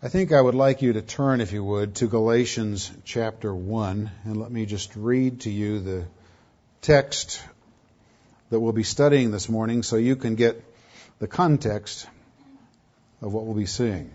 I think I would like you to turn, if you would, to Galatians chapter 1, and let me just read to you the text that we'll be studying this morning so you can get the context of what we'll be seeing.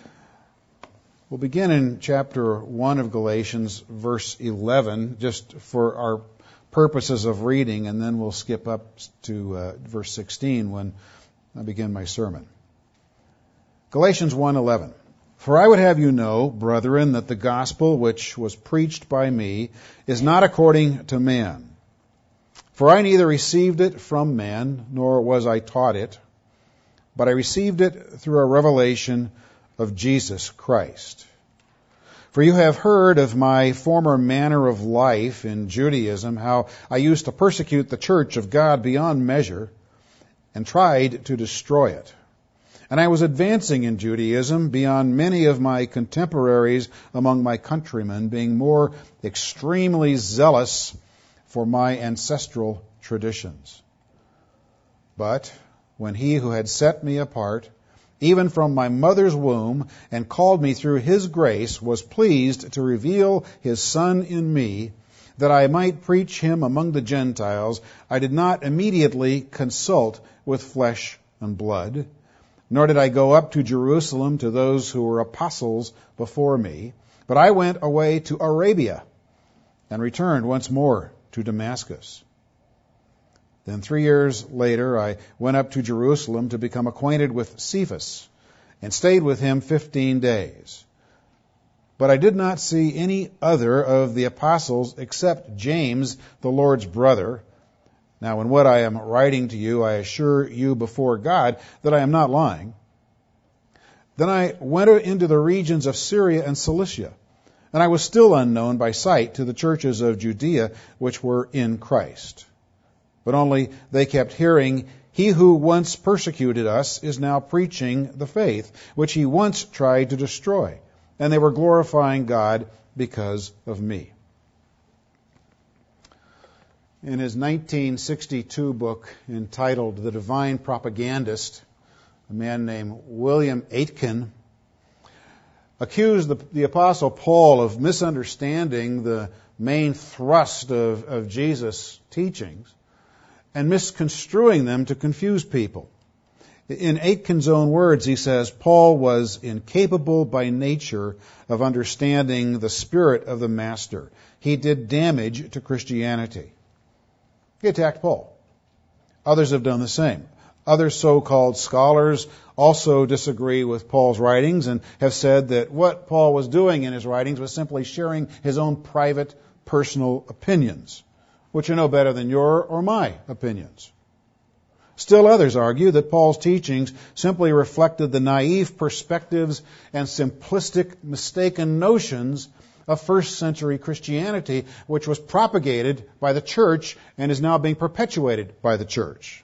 We'll begin in chapter 1 of Galatians, verse 11, just for our purposes of reading, and then we'll skip up to verse 16 when I begin my sermon. Galatians 1:11. For I would have you know, brethren, that the gospel which was preached by me is not according to man. For I neither received it from man, nor was I taught it, but I received it through a revelation of Jesus Christ. For you have heard of my former manner of life in Judaism, how I used to persecute the church of God beyond measure and tried to destroy it. And I was advancing in Judaism beyond many of my contemporaries among my countrymen, being more extremely zealous for my ancestral traditions. But when he who had set me apart, even from my mother's womb, and called me through his grace, was pleased to reveal his Son in me, that I might preach him among the Gentiles, I did not immediately consult with flesh and blood, nor did I go up to Jerusalem to those who were apostles before me, but I went away to Arabia and returned once more to Damascus. Then 3 years later I went up to Jerusalem to become acquainted with Cephas and stayed with him 15 days. But I did not see any other of the apostles except James, the Lord's brother. Now, in what I am writing to you, I assure you before God that I am not lying. Then I went into the regions of Syria and Cilicia, and I was still unknown by sight to the churches of Judea which were in Christ. But only they kept hearing, he who once persecuted us is now preaching the faith, which he once tried to destroy. And they were glorifying God because of me. In his 1962 book entitled The Divine Propagandist, a man named William Aitken accused the Apostle Paul of misunderstanding the main thrust of Jesus' teachings and misconstruing them to confuse people. In Aitken's own words, he says, Paul was incapable by nature of understanding the spirit of the Master. He did damage to Christianity. He attacked Paul. Others have done the same. Other so-called scholars also disagree with Paul's writings and have said that what Paul was doing in his writings was simply sharing his own private, personal opinions, which are no better than your or my opinions. Still others argue that Paul's teachings simply reflected the naive perspectives and simplistic, mistaken notions of first century Christianity, which was propagated by the church and is now being perpetuated by the church.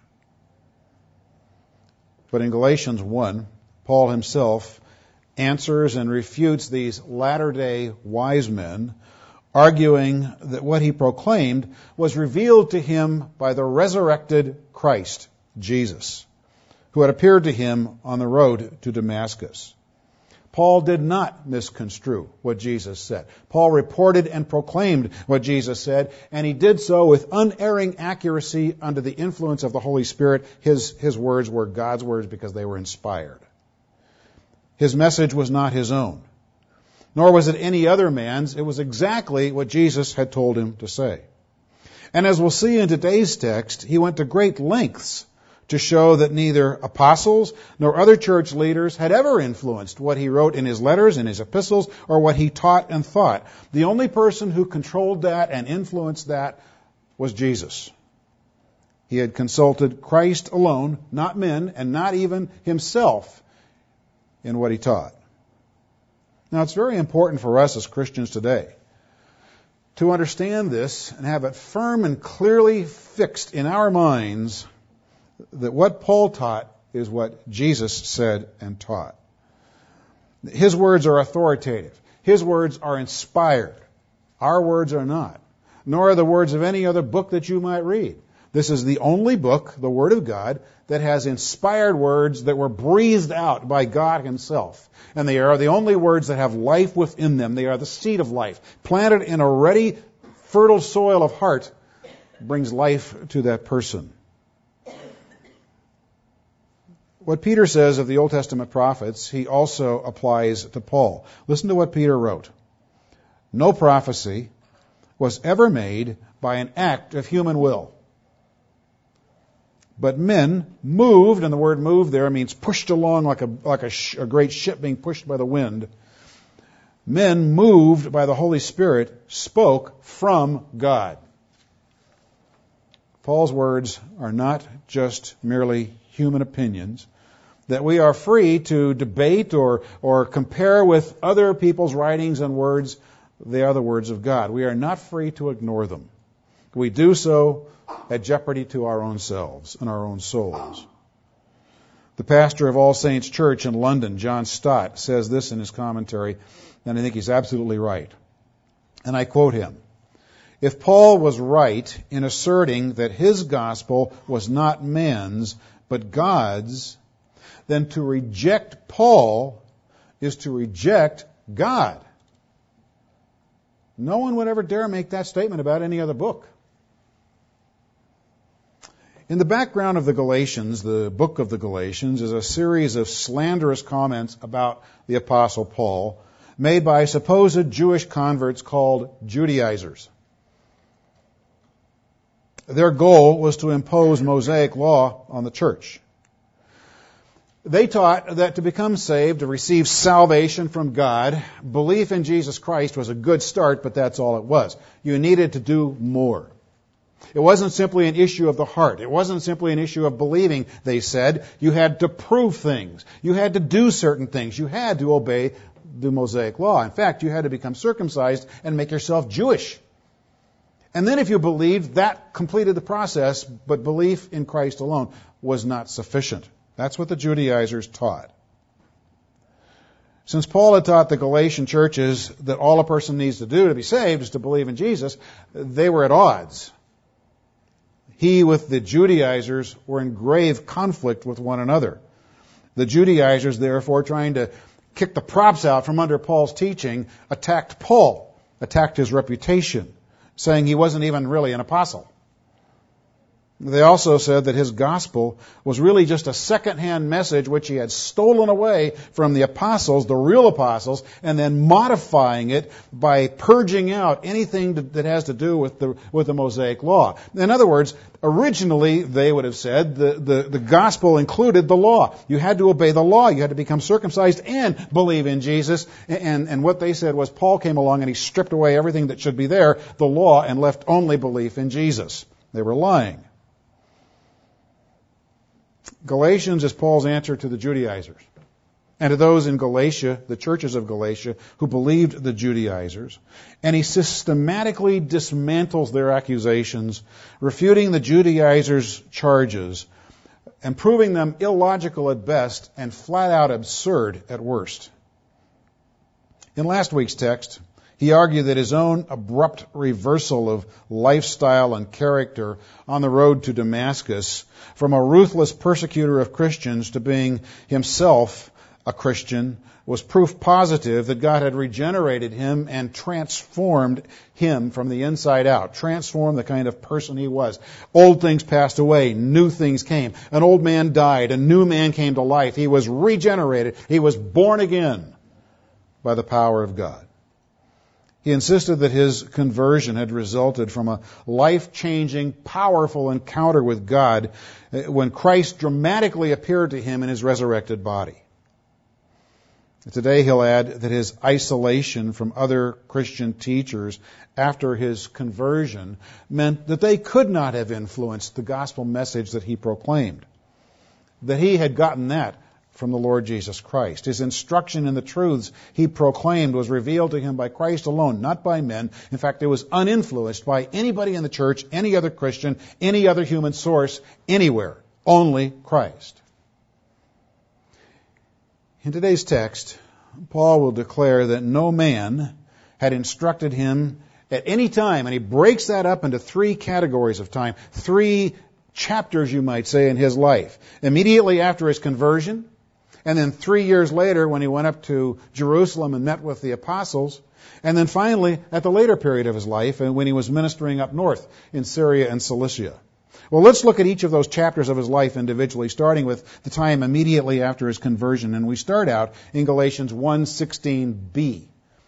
But in Galatians 1, Paul himself answers and refutes these latter-day wise men, arguing that what he proclaimed was revealed to him by the resurrected Christ, Jesus, who had appeared to him on the road to Damascus. Paul did not misconstrue what Jesus said. Paul reported and proclaimed what Jesus said, and he did so with unerring accuracy under the influence of the Holy Spirit. His words were God's words because they were inspired. His message was not his own, nor was it any other man's. It was exactly what Jesus had told him to say. And as we'll see in today's text, he went to great lengths to show that neither apostles nor other church leaders had ever influenced what he wrote in his letters and his epistles or what he taught and thought. The only person who controlled that and influenced that was Jesus. He had consulted Christ alone, not men, and not even himself in what he taught. Now, it's very important for us as Christians today to understand this and have it firm and clearly fixed in our minds that what Paul taught is what Jesus said and taught. His words are authoritative. His words are inspired. Our words are not, nor are the words of any other book that you might read. This is the only book, the Word of God, that has inspired words that were breathed out by God Himself. And they are the only words that have life within them. They are the seed of life. Planted in a ready, fertile soil of heart brings life to that person. What Peter says of the Old Testament prophets, he also applies to Paul. Listen to what Peter wrote. No prophecy was ever made by an act of human will. But men moved, and the word moved there means pushed along like a great ship being pushed by the wind. Men moved by the Holy Spirit spoke from God. Paul's words are not just merely human opinions that we are free to debate or compare with other people's writings and words. They are the words of God. We are not free to ignore them. We do so at jeopardy to our own selves and our own souls. The pastor of All Saints Church in London, John Stott, says this in his commentary, and I think he's absolutely right. And I quote him, "If Paul was right in asserting that his gospel was not man's, but God's, then to reject Paul is to reject God." No one would ever dare make that statement about any other book. In the background of the Galatians, the book of the Galatians, is a series of slanderous comments about the Apostle Paul made by supposed Jewish converts called Judaizers. Their goal was to impose Mosaic law on the church. They taught that to become saved, to receive salvation from God, belief in Jesus Christ was a good start, but that's all it was. You needed to do more. It wasn't simply an issue of the heart. It wasn't simply an issue of believing, they said. You had to prove things. You had to do certain things. You had to obey the Mosaic law. In fact, you had to become circumcised and make yourself Jewish. And then if you believed, that completed the process, but belief in Christ alone was not sufficient. That's what the Judaizers taught. Since Paul had taught the Galatian churches that all a person needs to do to be saved is to believe in Jesus, they were at odds. He with the Judaizers were in grave conflict with one another. The Judaizers, therefore, trying to kick the props out from under Paul's teaching, attacked Paul, attacked his reputation, saying he wasn't even really an apostle. They also said that his gospel was really just a second-hand message which he had stolen away from the apostles, the real apostles, and then modifying it by purging out anything that has to do with the Mosaic law. In other words, originally, they would have said, the gospel included the law. You had to obey the law. You had to become circumcised and believe in Jesus. And what they said was Paul came along and he stripped away everything that should be there, the law, and left only belief in Jesus. They were lying. Galatians is Paul's answer to the Judaizers and to those in Galatia, the churches of Galatia, who believed the Judaizers. And he systematically dismantles their accusations, refuting the Judaizers' charges and proving them illogical at best and flat out absurd at worst. In last week's text, he argued that his own abrupt reversal of lifestyle and character on the road to Damascus, from a ruthless persecutor of Christians to being himself a Christian, was proof positive that God had regenerated him and transformed him from the inside out, transformed the kind of person he was. Old things passed away, new things came. An old man died, a new man came to life. He was regenerated. He was born again by the power of God. He insisted that his conversion had resulted from a life-changing, powerful encounter with God when Christ dramatically appeared to him in his resurrected body. Today he'll add that his isolation from other Christian teachers after his conversion meant that they could not have influenced the gospel message that he proclaimed. That he had gotten that from the Lord Jesus Christ. His instruction in the truths he proclaimed was revealed to him by Christ alone, not by men. In fact, it was uninfluenced by anybody in the church, any other Christian, any other human source, anywhere. Only Christ. In today's text, Paul will declare that no man had instructed him at any time, and he breaks that up into 3 categories of time, 3 chapters, you might say, in his life. Immediately after his conversion, and then 3 years later when he went up to Jerusalem and met with the apostles, and then finally at the later period of his life and when he was ministering up north in Syria and Cilicia. Well, let's look at each of those chapters of his life individually, starting with the time immediately after his conversion. And we start out in Galatians 1:16b.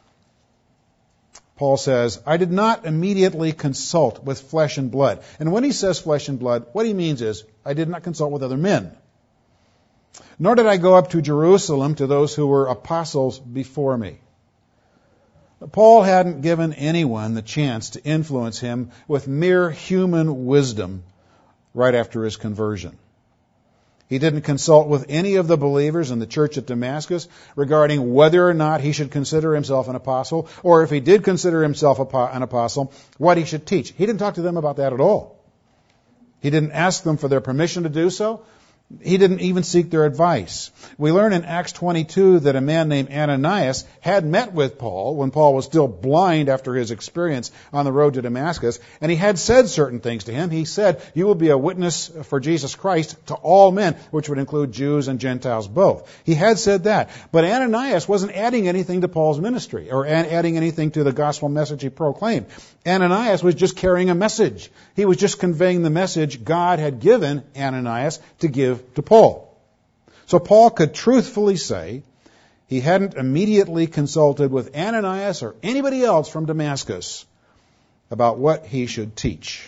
Paul says, I did not immediately consult with flesh and blood. And when he says flesh and blood, what he means is, I did not consult with other men. Nor did I go up to Jerusalem to those who were apostles before me. Paul hadn't given anyone the chance to influence him with mere human wisdom right after his conversion. He didn't consult with any of the believers in the church at Damascus regarding whether or not he should consider himself an apostle, or if he did consider himself an apostle, what he should teach. He didn't talk to them about that at all. He didn't ask them for their permission to do so. He didn't even seek their advice. We learn in Acts 22 that a man named Ananias had met with Paul when Paul was still blind after his experience on the road to Damascus, and he had said certain things to him. He said, you will be a witness for Jesus Christ to all men, which would include Jews and Gentiles both. He had said that. But Ananias wasn't adding anything to Paul's ministry or adding anything to the gospel message he proclaimed. Ananias was just carrying a message. He was just conveying the message God had given Ananias to give to Paul. So Paul could truthfully say he hadn't immediately consulted with Ananias or anybody else from Damascus about what he should teach.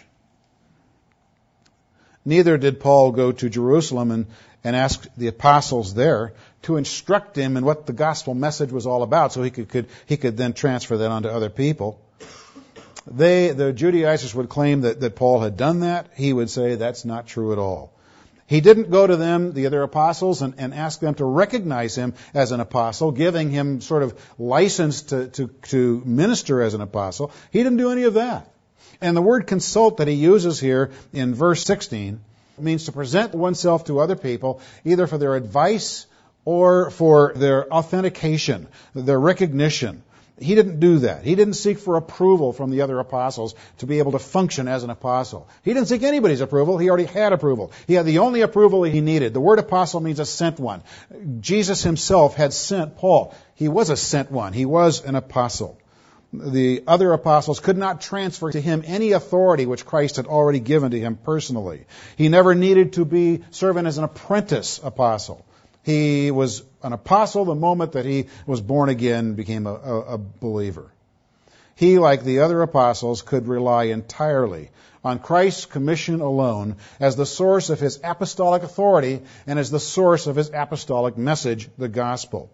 Neither did Paul go to Jerusalem and ask the apostles there to instruct him in what the gospel message was all about so he could then transfer that on to other people. The Judaizers would claim that Paul had done that. He would say that's not true at all. He didn't go to them, the other apostles, and ask them to recognize him as an apostle, giving him sort of license to minister as an apostle. He didn't do any of that. And the word consult that he uses here in verse 16 means to present oneself to other people, either for their advice or for their authentication, their recognition. He didn't do that. He didn't seek for approval from the other apostles to be able to function as an apostle. He didn't seek anybody's approval. He already had approval. He had the only approval he needed. The word apostle means a sent one. Jesus himself had sent Paul. He was a sent one. He was an apostle. The other apostles could not transfer to him any authority which Christ had already given to him personally. He never needed to be serving as an apprentice apostle. He was an apostle the moment that he was born again, became a believer. He, like the other apostles, could rely entirely on Christ's commission alone as the source of his apostolic authority and as the source of his apostolic message, the gospel.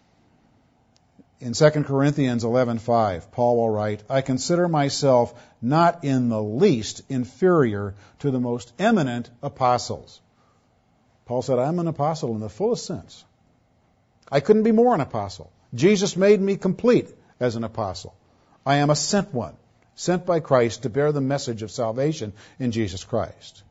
In 2 Corinthians 11:5, Paul will write, I consider myself not in the least inferior to the most eminent apostles. Paul said, I'm an apostle in the fullest sense. I couldn't be more an apostle. Jesus made me complete as an apostle. I am a sent one, sent by Christ to bear the message of salvation in Jesus Christ.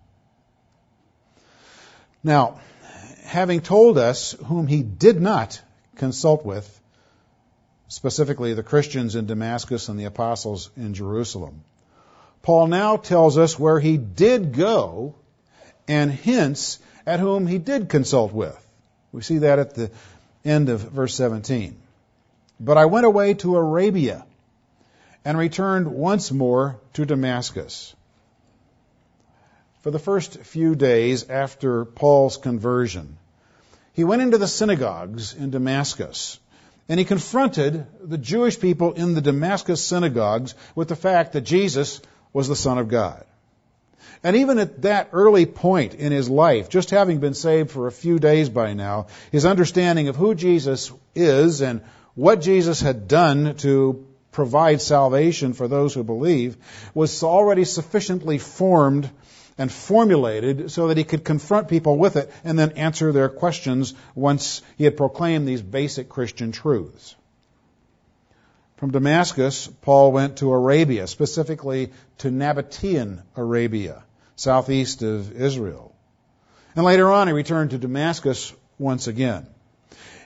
Now, having told us whom he did not consult with, specifically the Christians in Damascus and the apostles in Jerusalem, Paul now tells us where he did go and hints at whom he did consult with. We see that at the end of verse 17. But I went away to Arabia and returned once more to Damascus. For the first few days after Paul's conversion, he went into the synagogues in Damascus, and he confronted the Jewish people in the Damascus synagogues with the fact that Jesus was the Son of God. And even at that early point in his life, just having been saved for a few days by now, his understanding of who Jesus is and what Jesus had done to provide salvation for those who believe was already sufficiently formed and formulated so that he could confront people with it and then answer their questions once he had proclaimed these basic Christian truths. From Damascus, Paul went to Arabia, specifically to Nabatean Arabia, southeast of Israel. And later on, he returned to Damascus once again.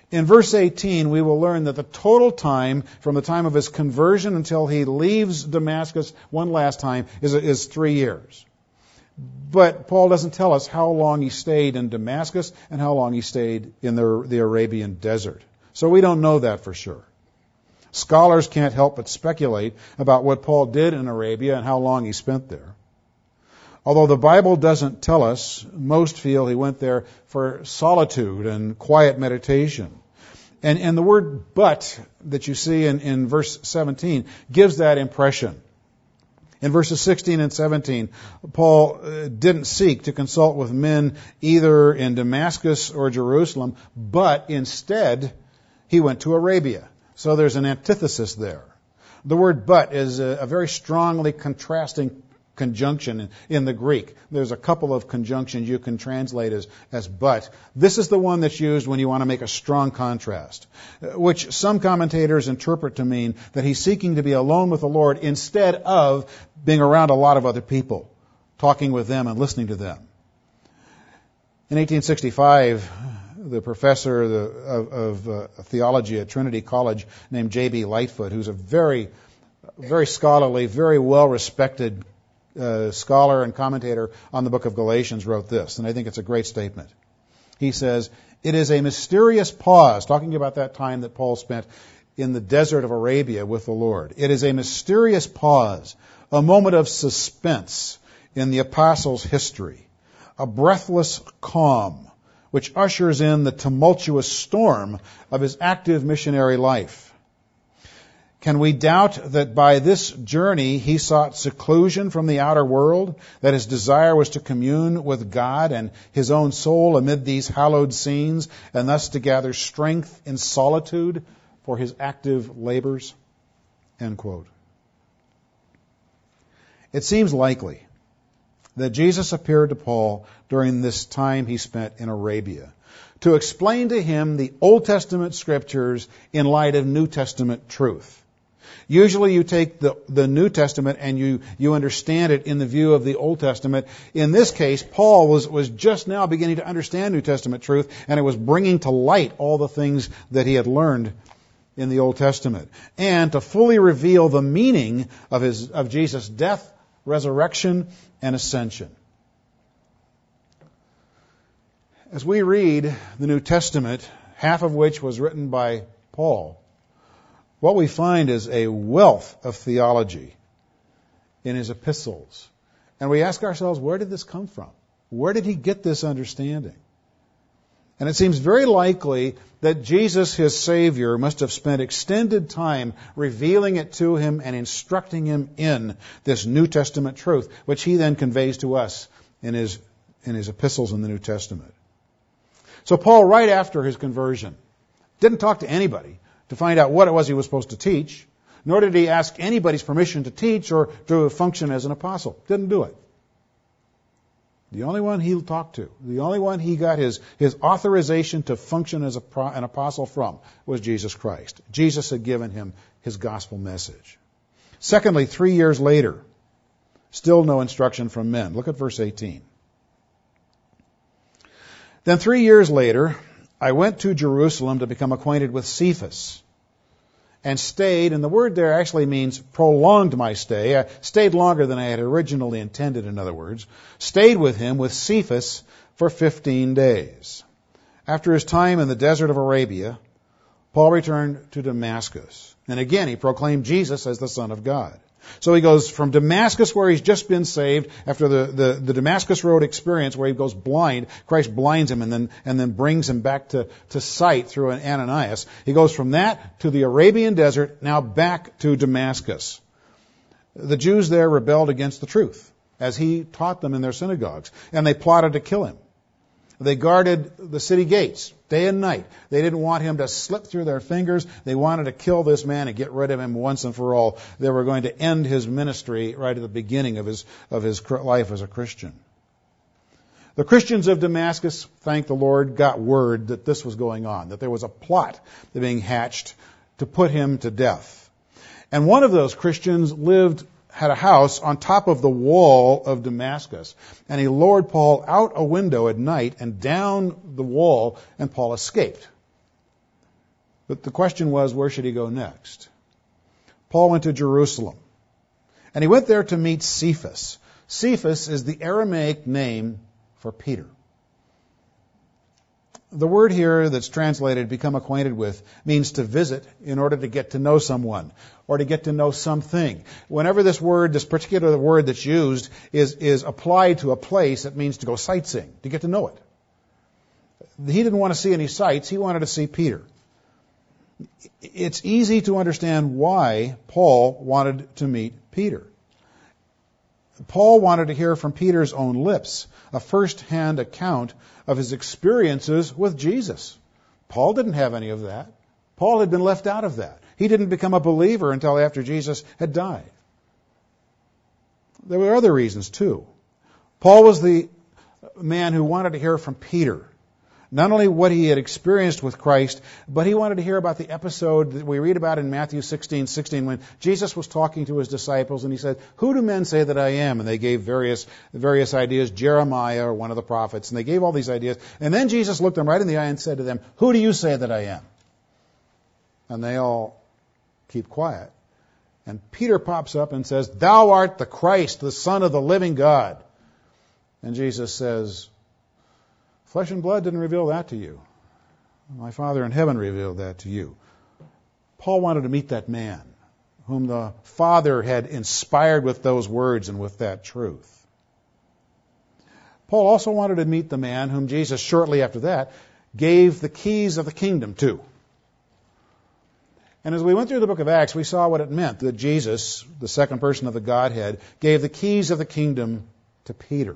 In verse 18, we will learn that the total time from the time of his conversion until he leaves Damascus one last time is 3 years. But Paul doesn't tell us how long he stayed in Damascus and how long he stayed in the Arabian desert. So we don't know that for sure. Scholars can't help but speculate about what Paul did in Arabia and how long he spent there. Although the Bible doesn't tell us, most feel he went there for solitude and quiet meditation. And the word but that you see in verse 17 gives that impression. In verses 16 and 17, Paul didn't seek to consult with men either in Damascus or Jerusalem, but instead he went to Arabia. So there's an antithesis there. The word but is a very strongly contrasting conjunction in the Greek. There's a couple of conjunctions you can translate as but. This is the one that's used when you want to make a strong contrast, which some commentators interpret to mean that he's seeking to be alone with the Lord instead of being around a lot of other people, talking with them and listening to them. In 1865, the professor of theology at Trinity College named J.B. Lightfoot, who's a very, very scholarly, very well-respected scholar and commentator on the book of Galatians, wrote this, and I think it's a great statement. He says, "It is a mysterious pause," talking about that time that Paul spent in the desert of Arabia with the Lord. "It is a mysterious pause, a moment of suspense in the apostles' history, a breathless calm which ushers in the tumultuous storm of his active missionary life. Can we doubt that by this journey he sought seclusion from the outer world, that his desire was to commune with God and his own soul amid these hallowed scenes, and thus to gather strength in solitude for his active labors?" End quote. It seems likely that Jesus appeared to Paul during this time he spent in Arabia to explain to him the Old Testament scriptures in light of New Testament truth. Usually you take the New Testament and you understand it in the view of the Old Testament. In this case, Paul was just now beginning to understand New Testament truth, and it was bringing to light all the things that he had learned in the Old Testament, and to fully reveal the meaning of Jesus' death, resurrection, and ascension. As we read the New Testament, half of which was written by Paul, what we find is a wealth of theology in his epistles. And we ask ourselves, where did this come from? Where did he get this understanding? And it seems very likely that Jesus, his Savior, must have spent extended time revealing it to him and instructing him in this New Testament truth, which he then conveys to us in his epistles in the New Testament. So Paul, right after his conversion, didn't talk to anybody to find out what it was he was supposed to teach, nor did he ask anybody's permission to teach or to function as an apostle. Didn't do it. The only one he talked to, the only one he got his authorization to function as an apostle from was Jesus Christ. Jesus had given him his gospel message. Secondly, 3 years later, still no instruction from men. Look at verse 18. "Then 3 years later, I went to Jerusalem to become acquainted with Cephas, and stayed," and the word there actually means prolonged my stay. I stayed longer than I had originally intended, in other words. Stayed with him, with Cephas, for 15 days. After his time in the desert of Arabia, Paul returned to Damascus. And again, he proclaimed Jesus as the Son of God. So he goes from Damascus, where he's just been saved, after the Damascus Road experience where he goes blind. Christ blinds him and then brings him back to sight through an Ananias. He goes from that to the Arabian desert, now back to Damascus. The Jews there rebelled against the truth, as he taught them in their synagogues, and they plotted to kill him. They guarded the city gates day and night. They didn't want him to slip through their fingers. They wanted to kill this man and get rid of him once and for all. They were going to end his ministry right at the beginning of his life as a Christian. The Christians of Damascus, thank the Lord, got word that this was going on, that there was a plot being hatched to put him to death. And one of those Christians had a house on top of the wall of Damascus. And he lowered Paul out a window at night and down the wall, and Paul escaped. But the question was, where should he go next? Paul went to Jerusalem. And he went there to meet Cephas. Cephas is the Aramaic name for Peter. The word here that's translated become acquainted with means to visit in order to get to know someone or to get to know something. Whenever this particular word that's used is applied to a place, it means to go sightseeing, to get to know it. He didn't want to see any sights. He wanted to see Peter. It's easy to understand why Paul wanted to meet Peter. Paul wanted to hear from Peter's own lips a first-hand account of his experiences with Jesus. Paul didn't have any of that. Paul had been left out of that. He didn't become a believer until after Jesus had died. There were other reasons, too. Paul was the man who wanted to hear from Peter. Not only what he had experienced with Christ, but he wanted to hear about the episode that we read about in Matthew 16:16 when Jesus was talking to his disciples and he said, "Who do men say that I am?" And they gave various ideas, Jeremiah or one of the prophets, and they gave all these ideas. And then Jesus looked them right in the eye and said to them, "Who do you say that I am?" And they all keep quiet. And Peter pops up and says, "Thou art the Christ, the Son of the living God." And Jesus says, "Flesh and blood didn't reveal that to you. My Father in heaven revealed that to you." Paul wanted to meet that man whom the Father had inspired with those words and with that truth. Paul also wanted to meet the man whom Jesus, shortly after that, gave the keys of the kingdom to. And as we went through the book of Acts, we saw what it meant that Jesus, the second person of the Godhead, gave the keys of the kingdom to Peter.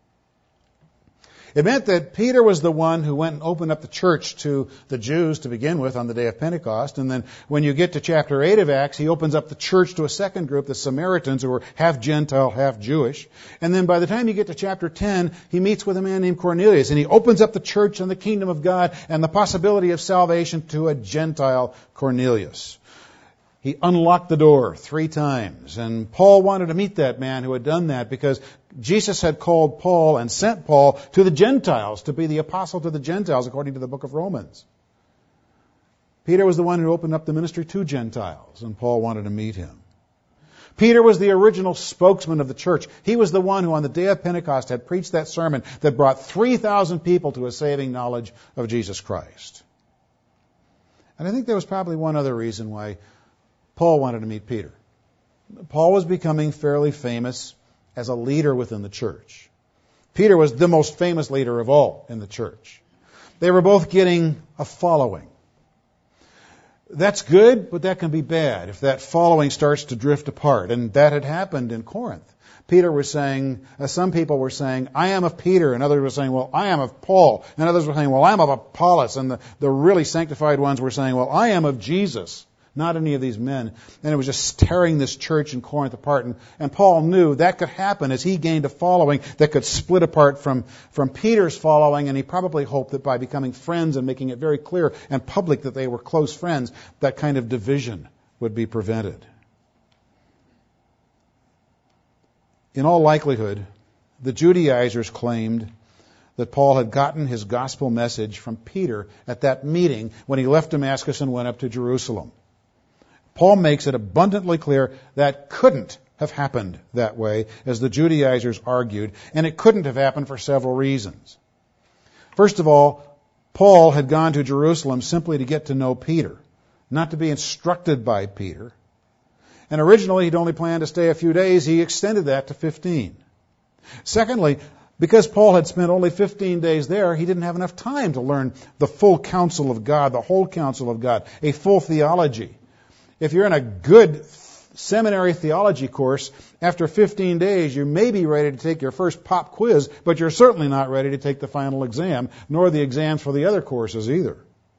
It meant that Peter was the one who went and opened up the church to the Jews to begin with on the day of Pentecost. And then when you get to chapter 8 of Acts, he opens up the church to a second group, the Samaritans, who were half Gentile, half Jewish. And then by the time you get to chapter 10, he meets with a man named Cornelius. And he opens up the church and the kingdom of God and the possibility of salvation to a Gentile Cornelius. He unlocked the door 3 times. And Paul wanted to meet that man who had done that because Jesus had called Paul and sent Paul to the Gentiles to be the apostle to the Gentiles according to the book of Romans. Peter was the one who opened up the ministry to Gentiles, and Paul wanted to meet him. Peter was the original spokesman of the church. He was the one who on the day of Pentecost had preached that sermon that brought 3,000 people to a saving knowledge of Jesus Christ. And I think there was probably one other reason why Paul wanted to meet Peter. Paul was becoming fairly famous as a leader within the church. Peter was the most famous leader of all in the church. They were both getting a following. That's good, but that can be bad if that following starts to drift apart. And that had happened in Corinth. Peter was saying, some people were saying, "I am of Peter," and others were saying, "Well, I am of Paul," and others were saying, "Well, I am of Apollos," and the really sanctified ones were saying, "Well, I am of Jesus." Not any of these men. And it was just tearing this church in Corinth apart. And Paul knew that could happen as he gained a following that could split apart from Peter's following. And he probably hoped that by becoming friends and making it very clear and public that they were close friends, that kind of division would be prevented. In all likelihood, the Judaizers claimed that Paul had gotten his gospel message from Peter at that meeting when he left Damascus and went up to Jerusalem. Paul makes it abundantly clear that couldn't have happened that way, as the Judaizers argued, and it couldn't have happened for several reasons. First of all, Paul had gone to Jerusalem simply to get to know Peter, not to be instructed by Peter. And originally he'd only planned to stay a few days. He extended that to 15. Secondly, because Paul had spent only 15 days there, he didn't have enough time to learn the full counsel of God, the whole counsel of God, a full theology. If you're in a good seminary theology course, after 15 days, you may be ready to take your first pop quiz, but you're certainly not ready to take the final exam, nor the exams for the other courses either.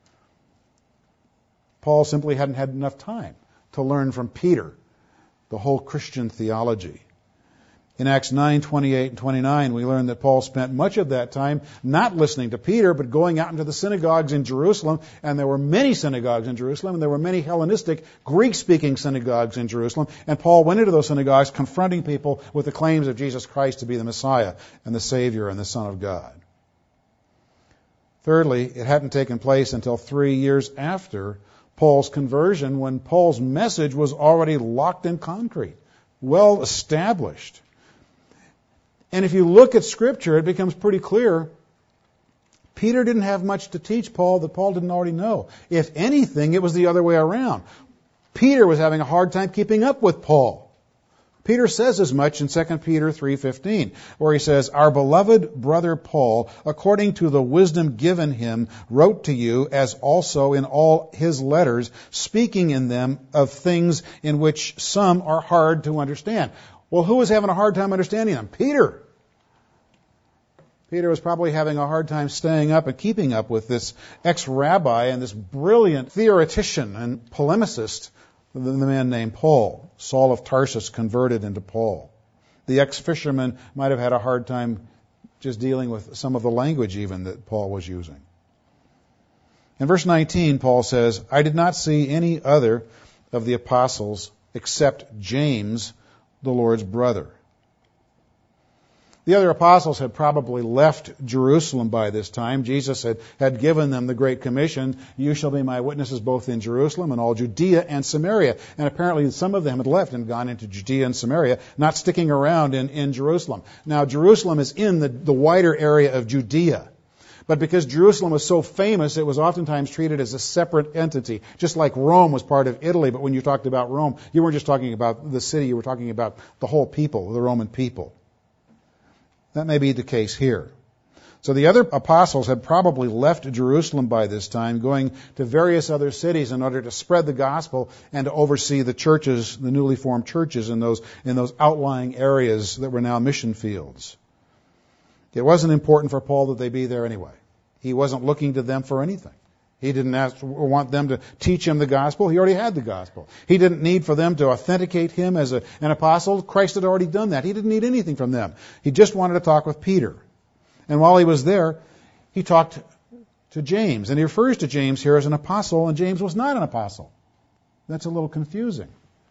Paul simply hadn't had enough time to learn from Peter the whole Christian theology. In Acts 9:28 and 29, we learn that Paul spent much of that time not listening to Peter, but going out into the synagogues in Jerusalem. And there were many synagogues in Jerusalem, and there were many Hellenistic, Greek-speaking synagogues in Jerusalem. And Paul went into those synagogues confronting people with the claims of Jesus Christ to be the Messiah and the Savior and the Son of God. Thirdly, it hadn't taken place until 3 years after Paul's conversion when Paul's message was already locked in concrete, well established. And if you look at Scripture, it becomes pretty clear Peter didn't have much to teach Paul that Paul didn't already know. If anything, it was the other way around. Peter was having a hard time keeping up with Paul. Peter says as much in 2 Peter 3:15, where he says, "Our beloved brother Paul, according to the wisdom given him, wrote to you, as also in all his letters, speaking in them of things in which some are hard to understand." Well, who was having a hard time understanding them? Peter. Peter was probably having a hard time staying up and keeping up with this ex-rabbi and this brilliant theoretician and polemicist, the man named Paul. Saul of Tarsus converted into Paul. The ex-fisherman might have had a hard time just dealing with some of the language even that Paul was using. In verse 19, Paul says, "I did not see any other of the apostles except James, the Lord's brother." The other apostles had probably left Jerusalem by this time. Jesus had given them the Great Commission, "You shall be my witnesses both in Jerusalem and all Judea and Samaria." And apparently some of them had left and gone into Judea and Samaria, not sticking around in Jerusalem. Now, Jerusalem is in the wider area of Judea. But because Jerusalem was so famous, it was oftentimes treated as a separate entity, just like Rome was part of Italy. But when you talked about Rome, you weren't just talking about the city, you were talking about the whole people, the Roman people. That may be the case here. So the other apostles had probably left Jerusalem by this time, going to various other cities in order to spread the gospel and to oversee the churches, the newly formed churches in those outlying areas that were now mission fields. It wasn't important for Paul that they be there anyway. He wasn't looking to them for anything. He didn't want them to teach him the gospel. He already had the gospel. He didn't need for them to authenticate him as an apostle. Christ had already done that. He didn't need anything from them. He just wanted to talk with Peter. And while he was there, he talked to James. And he refers to James here as an apostle, and James was not an apostle. That's a little confusing.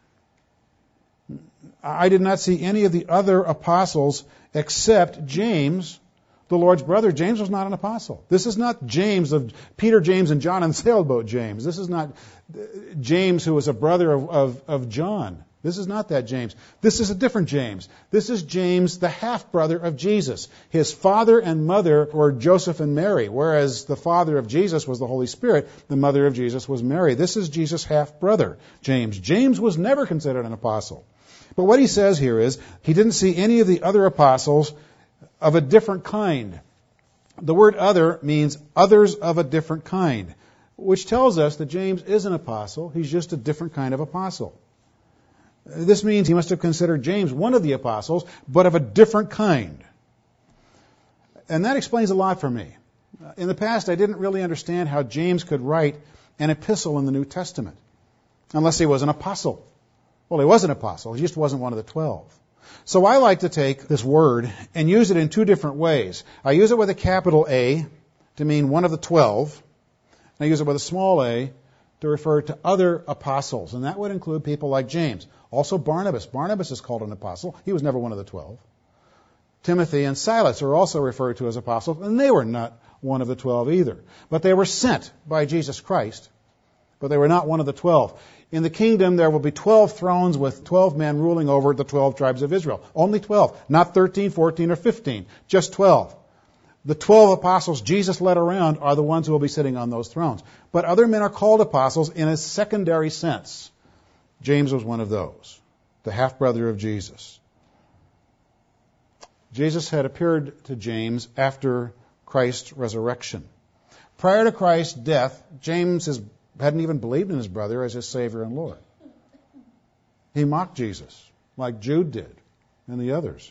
"I did not see any of the other apostles except James, the Lord's brother." James was not an apostle. This is not James of Peter, James, and John and sailboat James. This is not James who was a brother of John. This is not that James. This is a different James. This is James, the half-brother of Jesus. His father and mother were Joseph and Mary, whereas the father of Jesus was the Holy Spirit. The mother of Jesus was Mary. This is Jesus' half-brother, James. James was never considered an apostle. But what he says here is he didn't see any of the other apostles of a different kind. The word other means others of a different kind, which tells us that James is an apostle. He's just a different kind of apostle. This means he must have considered James one of the apostles, but of a different kind. And that explains a lot for me. In the past, I didn't really understand how James could write an epistle in the New Testament, unless he was an apostle. Well, he was an apostle. He just wasn't one of the 12. So I like to take this word and use it in two different ways. I use it with a capital A to mean one of the 12. And I use it with a small a to refer to other apostles. And that would include people like James. Also Barnabas. Barnabas is called an apostle. He was never one of the 12. Timothy and Silas are also referred to as apostles, and they were not one of the 12 either. But they were sent by Jesus Christ, but they were not one of the 12. In the kingdom, there will be 12 thrones with 12 men ruling over the 12 tribes of Israel. Only 12. Not 13, 14, or 15. Just 12. The 12 apostles Jesus led around are the ones who will be sitting on those thrones. But other men are called apostles in a secondary sense. James was one of those, the half-brother of Jesus. Jesus had appeared to James after Christ's resurrection. Prior to Christ's death, James hadn't even believed in his brother as his Savior and Lord. He mocked Jesus, like Jude did, and the others.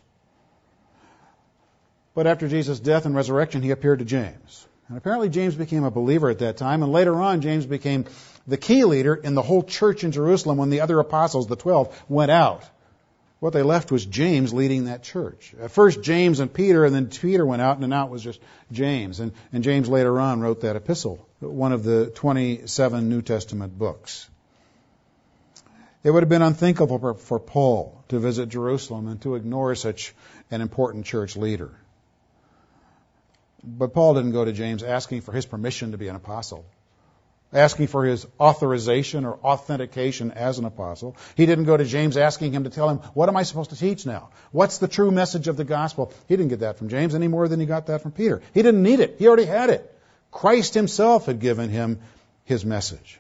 But after Jesus' death and resurrection, he appeared to James. And apparently James became a believer at that time, and later on James became the key leader in the whole church in Jerusalem when the other apostles, the 12, went out. What they left was James leading that church. At first James and Peter, and then Peter went out, and now it was just James. And James later on wrote that epistle, one of the 27 New Testament books. It would have been unthinkable for Paul to visit Jerusalem and to ignore such an important church leader. But Paul didn't go to James asking for his permission to be an apostle. asking for his authorization or authentication as an apostle. He didn't go to James asking him to tell him, what am I supposed to teach now? What's the true message of the gospel? He didn't get that from James any more than he got that from Peter. He didn't need it. He already had it. Christ himself had given him his message.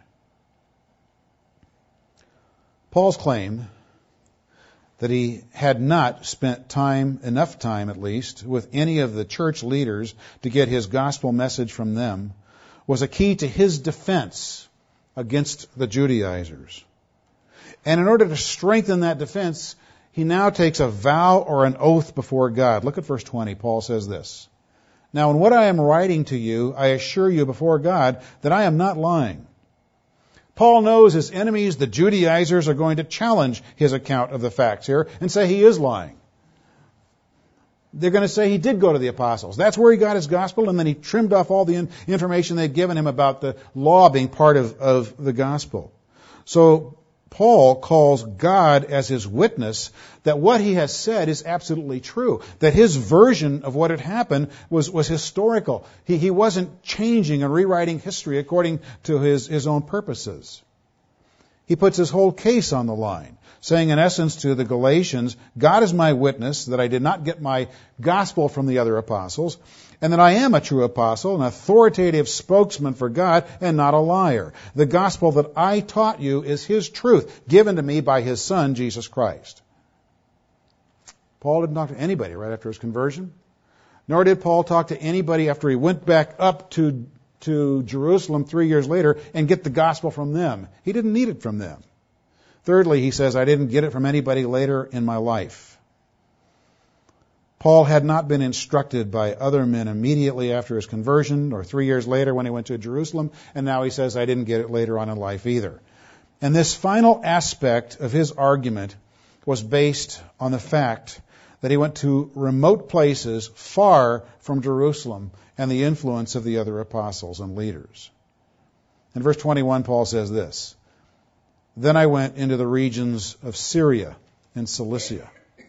Paul's claim that he had not spent enough time at least, with any of the church leaders to get his gospel message from them, was a key to his defense against the Judaizers. And in order to strengthen that defense, he now takes a vow or an oath before God. Look at verse 20. Paul says this, "Now in what I am writing to you, I assure you before God that I am not lying." Paul knows his enemies, the Judaizers, are going to challenge his account of the facts here and say he is lying. They're going to say he did go to the apostles. That's where he got his gospel, and then he trimmed off all the information they'd given him about the law being part of the gospel. So Paul calls God as his witness that what he has said is absolutely true, that his version of what had happened was historical. He wasn't changing and rewriting history according to his own purposes. He puts his whole case on the line, saying in essence to the Galatians, God is my witness that I did not get my gospel from the other apostles, and that I am a true apostle, an authoritative spokesman for God, and not a liar. The gospel that I taught you is his truth, given to me by his Son, Jesus Christ. Paul didn't talk to anybody right after his conversion, nor did Paul talk to anybody after he went back up to Jerusalem 3 years later and get the gospel from them. He didn't need it from them. Thirdly, he says, I didn't get it from anybody later in my life. Paul had not been instructed by other men immediately after his conversion or 3 years later when he went to Jerusalem, and now he says, I didn't get it later on in life either. And this final aspect of his argument was based on the fact that he went to remote places far from Jerusalem and the influence of the other apostles and leaders. In verse 21, Paul says this, Then I went into the regions of Syria and Cilicia.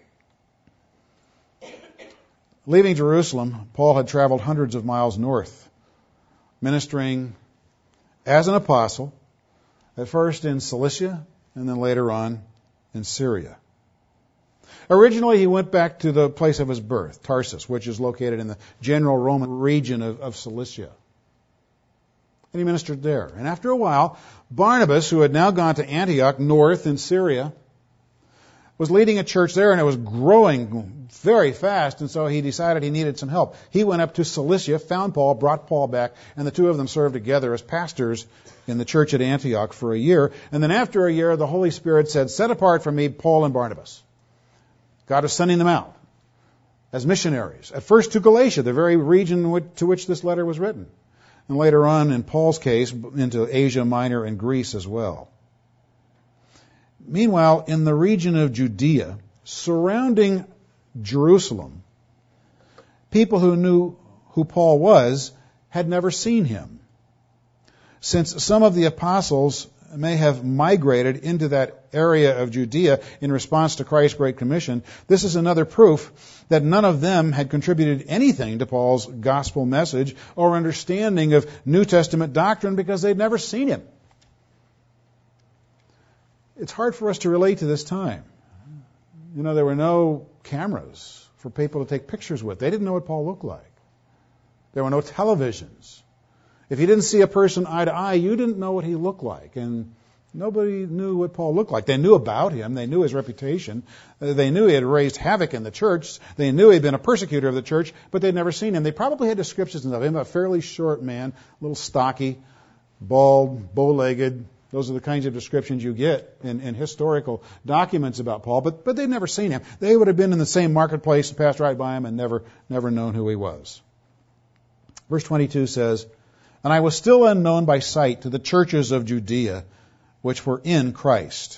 Leaving Jerusalem, Paul had traveled hundreds of miles north, ministering as an apostle, at first in Cilicia and then later on in Syria. Originally, he went back to the place of his birth, Tarsus, which is located in the general Roman region of Cilicia. And he ministered there. And after a while, Barnabas, who had now gone to Antioch, north in Syria, was leading a church there, and it was growing very fast, and so he decided he needed some help. He went up to Cilicia, found Paul, brought Paul back, and the two of them served together as pastors in the church at Antioch for a year. And then after a year, the Holy Spirit said, Set apart from me Paul and Barnabas. God was sending them out as missionaries, at first to Galatia, the very region to which this letter was written, and later on, in Paul's case, into Asia Minor and Greece as well. Meanwhile, in the region of Judea, surrounding Jerusalem, people who knew who Paul was had never seen him. Since some of the apostles may have migrated into that area of Judea in response to Christ's Great Commission, this is another proof that none of them had contributed anything to Paul's gospel message or understanding of New Testament doctrine because they'd never seen him. It's hard for us to relate to this time. You know, there were no cameras for people to take pictures with. They didn't know what Paul looked like. There were no televisions. If you didn't see a person eye to eye, you didn't know what he looked like. And nobody knew what Paul looked like. They knew about him. They knew his reputation. They knew he had raised havoc in the church. They knew he'd been a persecutor of the church, but they'd never seen him. They probably had descriptions of him, a fairly short man, a little stocky, bald, bow-legged. Those are the kinds of descriptions you get in historical documents about Paul, but they'd never seen him. They would have been in the same marketplace and passed right by him and never known who he was. Verse 22 says, And I was still unknown by sight to the churches of Judea, which were in Christ.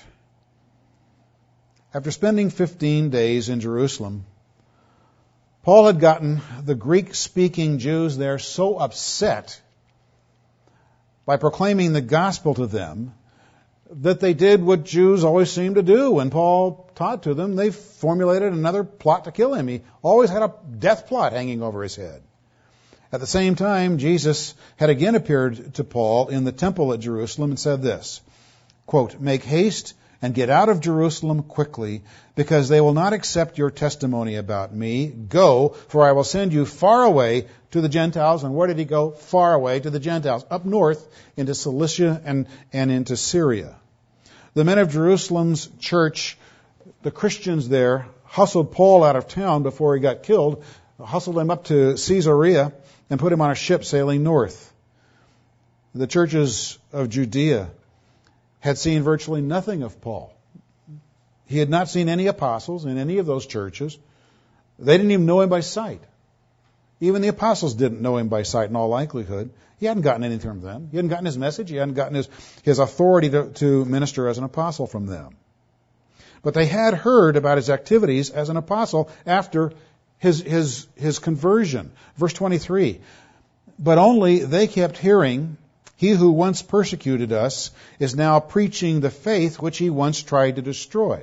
After spending 15 days in Jerusalem, Paul had gotten the Greek-speaking Jews there so upset by proclaiming the gospel to them that they did what Jews always seem to do when Paul taught to them. They formulated another plot to kill him. He always had a death plot hanging over his head. At the same time, Jesus had again appeared to Paul in the temple at Jerusalem and said this, quote, "Make haste and get out of Jerusalem quickly, because they will not accept your testimony about me. Go, for I will send you far away to the Gentiles." And where did he go? Far away to the Gentiles, up north into Cilicia and into Syria. The men of Jerusalem's church, the Christians there, hustled Paul out of town before he got killed, hustled him up to Caesarea, and put him on a ship sailing north. The churches of Judea had seen virtually nothing of Paul. He had not seen any apostles in any of those churches. They didn't even know him by sight. Even the apostles didn't know him by sight in all likelihood. He hadn't gotten anything from them. He hadn't gotten his message. He hadn't gotten his authority to minister as an apostle from them. But they had heard about his activities as an apostle after his conversion. Verse 23, "But only they kept hearing, 'He who once persecuted us is now preaching the faith which he once tried to destroy.'"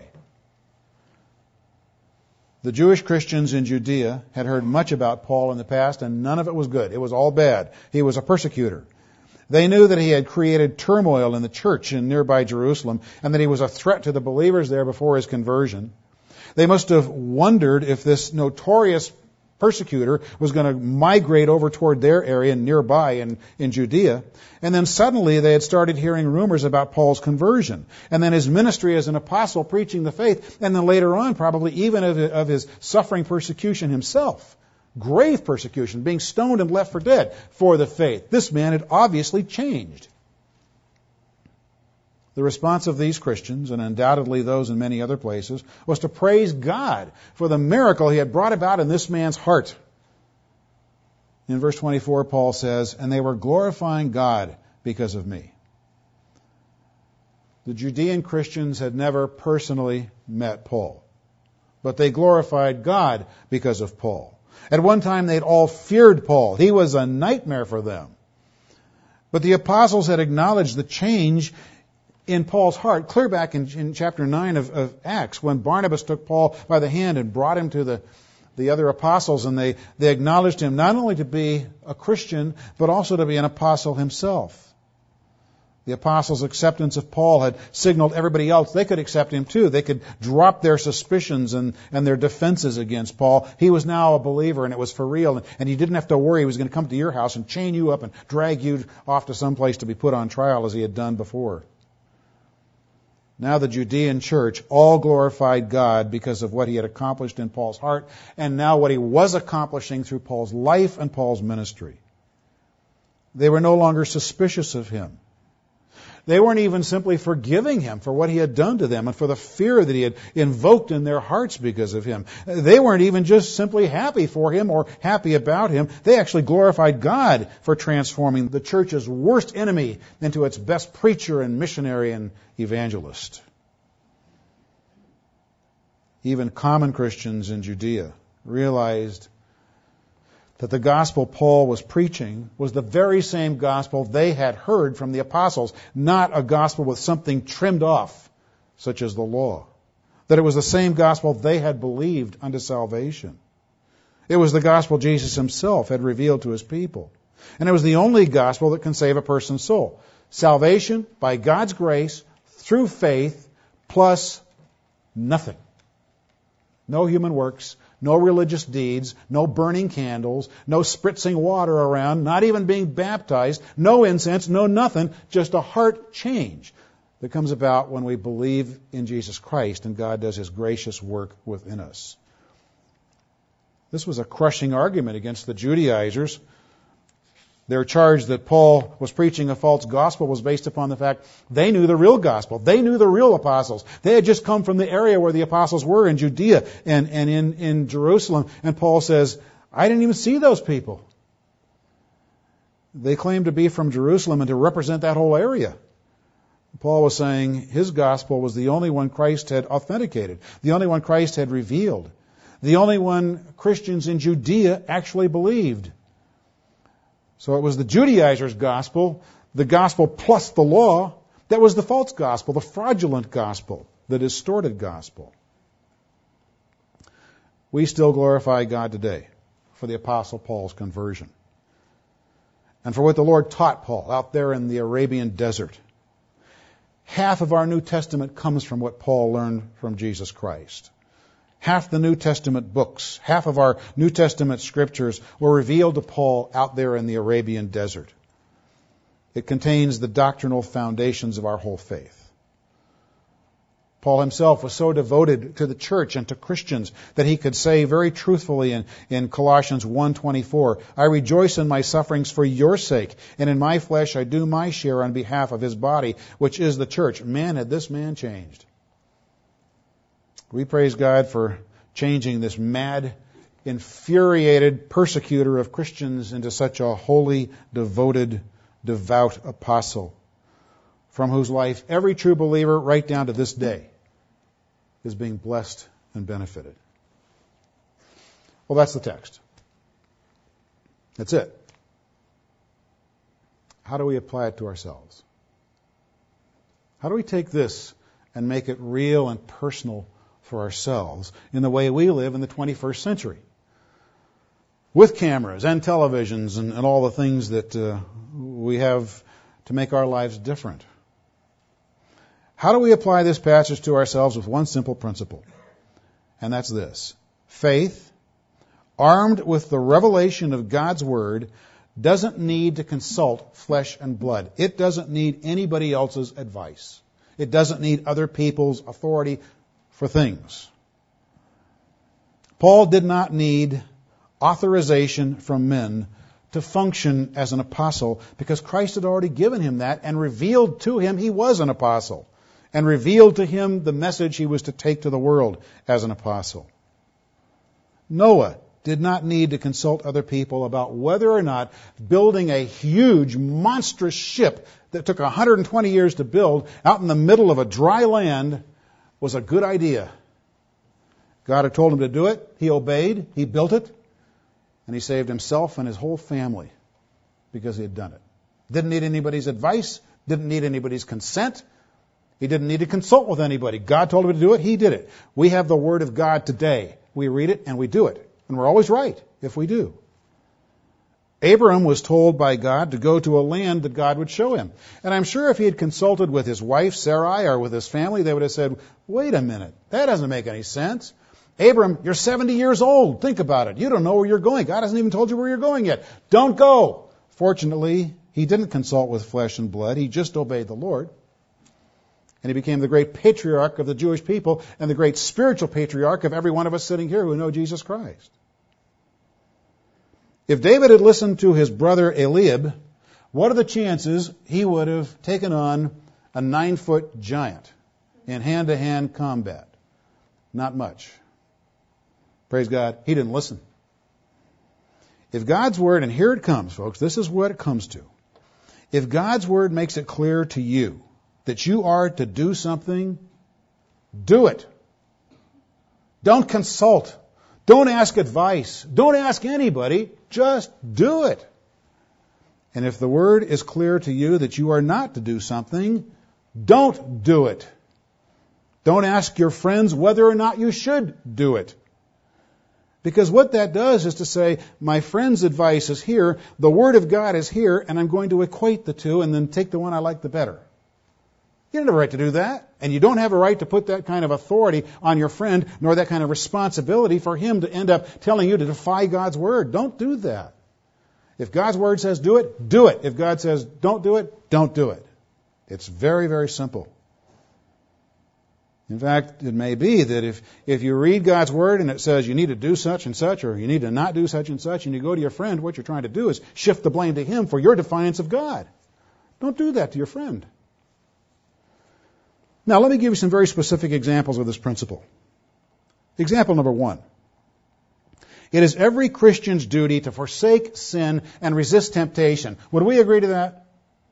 The Jewish Christians in Judea had heard much about Paul in the past, and none of it was good. It was all bad. He was a persecutor. They knew that he had created turmoil in the church in nearby Jerusalem, and that he was a threat to the believers there before his conversion. They must have wondered if this notorious persecutor was going to migrate over toward their area nearby in Judea. And then suddenly they had started hearing rumors about Paul's conversion, and then his ministry as an apostle preaching the faith, and then later on probably even of his suffering persecution himself. Grave persecution, being stoned and left for dead for the faith. This man had obviously changed. The response of these Christians, and undoubtedly those in many other places, was to praise God for the miracle he had brought about in this man's heart. In verse 24, Paul says, "And they were glorifying God because of me." The Judean Christians had never personally met Paul, but they glorified God because of Paul. At one time, they'd all feared Paul. He was a nightmare for them. But the apostles had acknowledged the change in Paul's heart, clear back in chapter 9 of Acts, when Barnabas took Paul by the hand and brought him to the other apostles, and they acknowledged him not only to be a Christian, but also to be an apostle himself. The apostles' acceptance of Paul had signaled everybody else they could accept him too. They could drop their suspicions and their defenses against Paul. He was now a believer, and it was for real, and you didn't have to worry he was going to come to your house and chain you up and drag you off to some place to be put on trial as he had done before. Now the Judean church all glorified God because of what he had accomplished in Paul's heart, and now what he was accomplishing through Paul's life and Paul's ministry. They were no longer suspicious of him. They weren't even simply forgiving him for what he had done to them and for the fear that he had invoked in their hearts because of him. They weren't even just simply happy for him or happy about him. They actually glorified God for transforming the church's worst enemy into its best preacher and missionary and evangelist. Even common Christians in Judea realized that the gospel Paul was preaching was the very same gospel they had heard from the apostles, not a gospel with something trimmed off, such as the law. That it was the same gospel they had believed unto salvation. It was the gospel Jesus himself had revealed to his people. And it was the only gospel that can save a person's soul. Salvation by God's grace through faith plus nothing. No human works, no religious deeds, no burning candles, no spritzing water around, not even being baptized, no incense, no nothing, just a heart change that comes about when we believe in Jesus Christ and God does his gracious work within us. This was a crushing argument against the Judaizers. Their charge that Paul was preaching a false gospel was based upon the fact they knew the real gospel. They knew the real apostles. They had just come from the area where the apostles were in Judea and in Jerusalem. And Paul says, I didn't even see those people. They claimed to be from Jerusalem and to represent that whole area. Paul was saying his gospel was the only one Christ had authenticated, the only one Christ had revealed, the only one Christians in Judea actually believed. So it was the Judaizers' gospel, the gospel plus the law, that was the false gospel, the fraudulent gospel, the distorted gospel. We still glorify God today for the Apostle Paul's conversion. and for what the Lord taught Paul out there in the Arabian desert. Half of our New Testament comes from what Paul learned from Jesus Christ. Half the New Testament books, half of our New Testament scriptures were revealed to Paul out there in the Arabian desert. It contains the doctrinal foundations of our whole faith. Paul himself was so devoted to the church and to Christians that he could say very truthfully in Colossians 1:24, I rejoice in my sufferings for your sake, and in my flesh I do my share on behalf of his body, which is the church. Man, had this man changed. We praise God for changing this mad, infuriated persecutor of Christians into such a holy, devoted, devout apostle, from whose life every true believer right down to this day is being blessed and benefited. Well, that's the text. That's it. How do we apply it to ourselves? How do we take this and make it real and personal for ourselves in the way we live in the 21st century? With cameras and televisions and all the things that we have to make our lives different. How do we apply this passage to ourselves with one simple principle? And that's this. Faith, armed with the revelation of God's Word, doesn't need to consult flesh and blood. It doesn't need anybody else's advice. It doesn't need other people's authority for things. Paul did not need authorization from men to function as an apostle because Christ had already given him that and revealed to him he was an apostle and revealed to him the message he was to take to the world as an apostle. Noah did not need to consult other people about whether or not building a huge, monstrous ship that took 120 years to build out in the middle of a dry land was a good idea. God had told him to do it. He obeyed. He built it. And he saved himself and his whole family because he had done it. Didn't need anybody's advice. Didn't need anybody's consent. He didn't need to consult with anybody. God told him to do it. He did it. We have the Word of God today. We read it and we do it. And we're always right if we do. Abraham was told by God to go to a land that God would show him. And I'm sure if he had consulted with his wife, Sarai, or with his family, they would have said, wait a minute, that doesn't make any sense. Abram, you're 70 years old. Think about it. You don't know where you're going. God hasn't even told you where you're going yet. Don't go. Fortunately, he didn't consult with flesh and blood. He just obeyed the Lord. And he became the great patriarch of the Jewish people and the great spiritual patriarch of every one of us sitting here who know Jesus Christ. If David had listened to his brother Eliab, what are the chances he would have taken on a 9-foot giant in hand-to-hand combat? Not much. Praise God, he didn't listen. If God's Word, and here it comes, folks, this is what it comes to. If God's Word makes it clear to you that you are to do something, do it. Don't consult. Don't ask advice. Don't ask anybody. Just do it. And if the Word is clear to you that you are not to do something, don't do it. Don't ask your friends whether or not you should do it. Because what that does is to say, my friend's advice is here, the Word of God is here, and I'm going to equate the two and then take the one I like the better. You don't have a right to do that. And you don't have a right to put that kind of authority on your friend, nor that kind of responsibility for him to end up telling you to defy God's Word. Don't do that. If God's Word says do it, do it. If God says don't do it, don't do it. It's very, very simple. In fact, it may be that if you read God's Word and it says you need to do such and such, or you need to not do such and such, and you go to your friend, what you're trying to do is shift the blame to him for your defiance of God. Don't do that to your friend. Now, let me give you some very specific examples of this principle. Example number 1. It is every Christian's duty to forsake sin and resist temptation. Would we agree to that?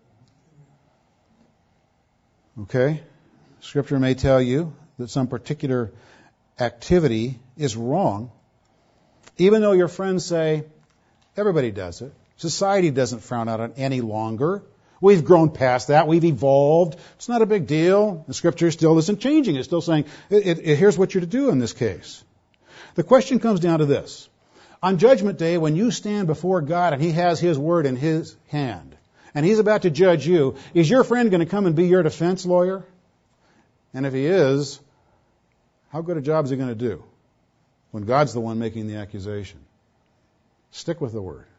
Okay. Scripture may tell you that some particular activity is wrong, even though your friends say, everybody does it. Society doesn't frown out on it any longer. We've grown past that. We've evolved. It's not a big deal. The Scripture still isn't changing. It's still saying, here's what you're to do in this case. The question comes down to this. On Judgment Day, when you stand before God and He has His word in His hand, and He's about to judge you, is your friend going to come and be your defense lawyer? And if he is, how good a job is he going to do when God's the one making the accusation? Stick with the word.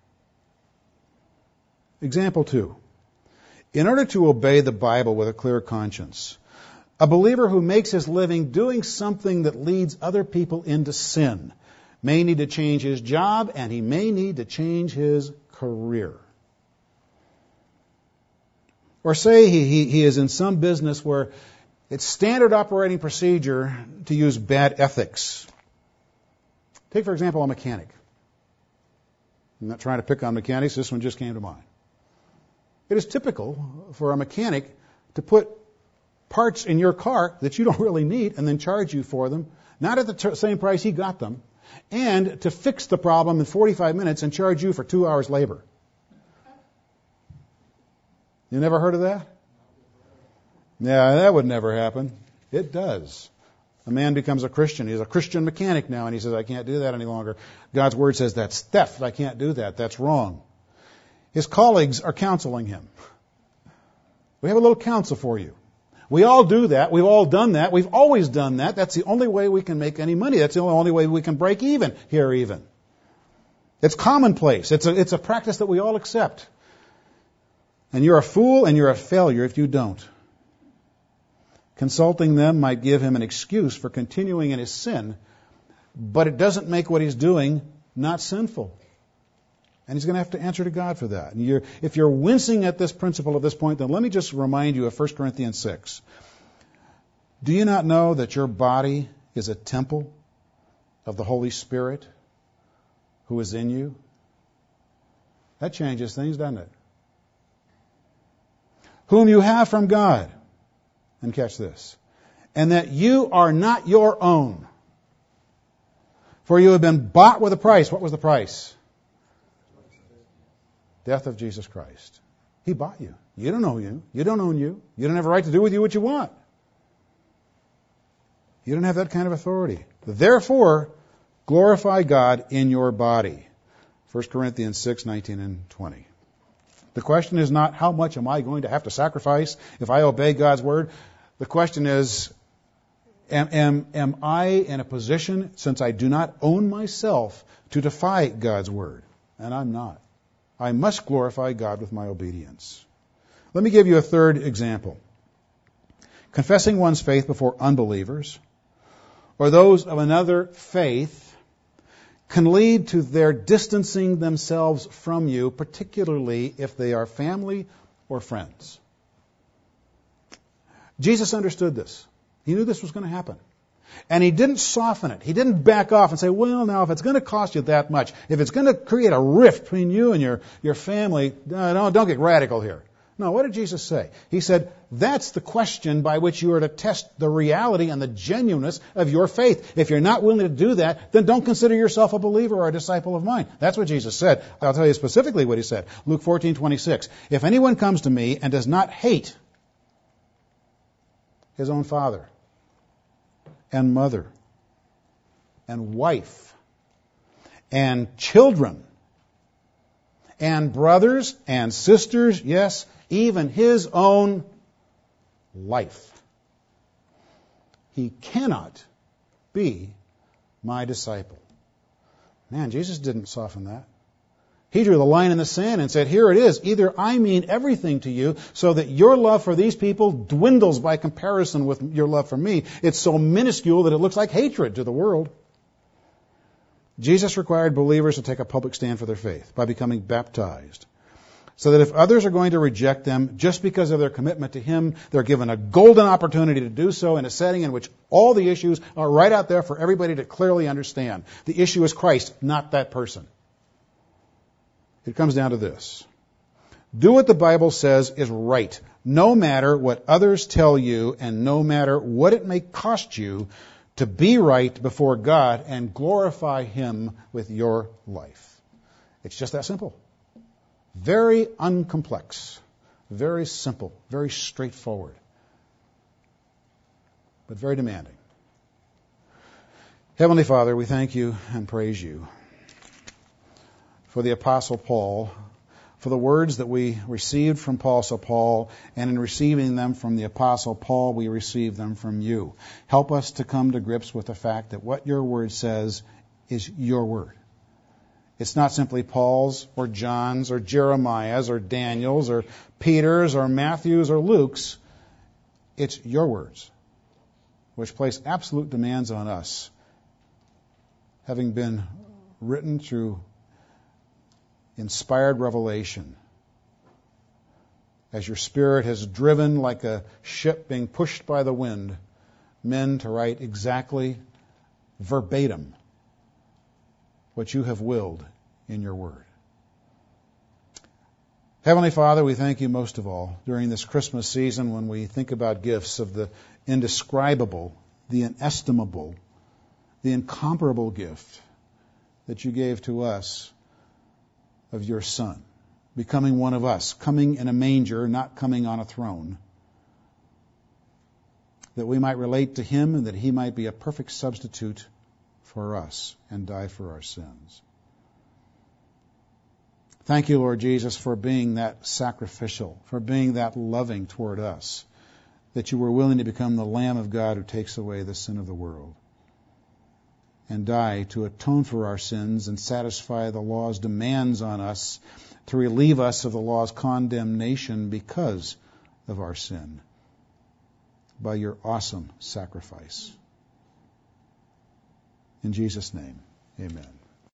Example 2. In order to obey the Bible with a clear conscience, a believer who makes his living doing something that leads other people into sin may need to change his job, and he may need to change his career. Or say he is in some business where it's standard operating procedure to use bad ethics. Take, for example, a mechanic. I'm not trying to pick on mechanics. This one just came to mind. It is typical for a mechanic to put parts in your car that you don't really need and then charge you for them, not at the same price he got them, and to fix the problem in 45 minutes and charge you for 2 hours labor. You never heard of that? Yeah, that would never happen. It does. A man becomes a Christian. He's a Christian mechanic now, and he says, I can't do that any longer. God's word says that's theft. I can't do that. That's wrong. His colleagues are counseling him. We have a little counsel for you. We all do that. We've all done that. We've always done that. That's the only way we can make any money. That's the only way we can break even here even. It's commonplace. It's a practice that we all accept. And you're a fool and you're a failure if you don't. Consulting them might give him an excuse for continuing in his sin, but it doesn't make what he's doing not sinful. And he's going to have to answer to God for that. And if you're wincing at this principle at this point, then let me just remind you of 1 Corinthians 6. Do you not know that your body is a temple of the Holy Spirit who is in you? That changes things, doesn't it? Whom you have from God. And catch this. And that you are not your own. For you have been bought with a price. What was the price? Death of Jesus Christ. He bought you. You don't own you. You don't own you. You don't have a right to do with you what you want. You don't have that kind of authority. Therefore, glorify God in your body. 1 Corinthians 6, 19 and 20. The question is not how much am I going to have to sacrifice if I obey God's word. The question is, am I in a position, since I do not own myself, to defy God's word? And I'm not. I must glorify God with my obedience. Let me give you a third example. Confessing one's faith before unbelievers or those of another faith can lead to their distancing themselves from you, particularly if they are family or friends. Jesus understood this. He knew this was going to happen. And He didn't soften it. He didn't back off and say, well, now, if it's going to cost you that much, if it's going to create a rift between you and your family, don't get radical here. No, what did Jesus say? He said, that's the question by which you are to test the reality and the genuineness of your faith. If you're not willing to do that, then don't consider yourself a believer or a disciple of mine. That's what Jesus said. I'll tell you specifically what He said. Luke 14:26. If anyone comes to me and does not hate his own father, and mother, and wife, and children, and brothers and sisters, yes, even his own life, he cannot be my disciple. Man, Jesus didn't soften that. He drew the line in the sand and said, here it is. Either I mean everything to you so that your love for these people dwindles by comparison with your love for me. It's so minuscule that it looks like hatred to the world. Jesus required believers to take a public stand for their faith by becoming baptized, so that if others are going to reject them just because of their commitment to Him, they're given a golden opportunity to do so in a setting in which all the issues are right out there for everybody to clearly understand. The issue is Christ, not that person. It comes down to this. Do what the Bible says is right, no matter what others tell you and no matter what it may cost you to be right before God and glorify Him with your life. It's just that simple. Very uncomplex, very simple, very straightforward, but very demanding. Heavenly Father, we thank You and praise You for the Apostle Paul, for the words that we received from Apostle Paul, and in receiving them from the Apostle Paul, we receive them from you. Help us to come to grips with the fact that what your word says is your word. It's not simply Paul's or John's or Jeremiah's or Daniel's or Peter's or Matthew's or Luke's. It's your words, which place absolute demands on us, having been written through inspired revelation, as your Spirit has driven like a ship being pushed by the wind, men to write exactly, verbatim, what you have willed in your word. Heavenly Father, we thank you most of all during this Christmas season when we think about gifts of the indescribable, the inestimable, the incomparable gift that you gave to us of your Son, becoming one of us, coming in a manger, not coming on a throne, that we might relate to him and that he might be a perfect substitute for us and die for our sins. Thank you, Lord Jesus, for being that sacrificial, for being that loving toward us, that you were willing to become the Lamb of God who takes away the sin of the world and die to atone for our sins and satisfy the law's demands on us, to relieve us of the law's condemnation because of our sin by your awesome sacrifice. In Jesus' name, amen.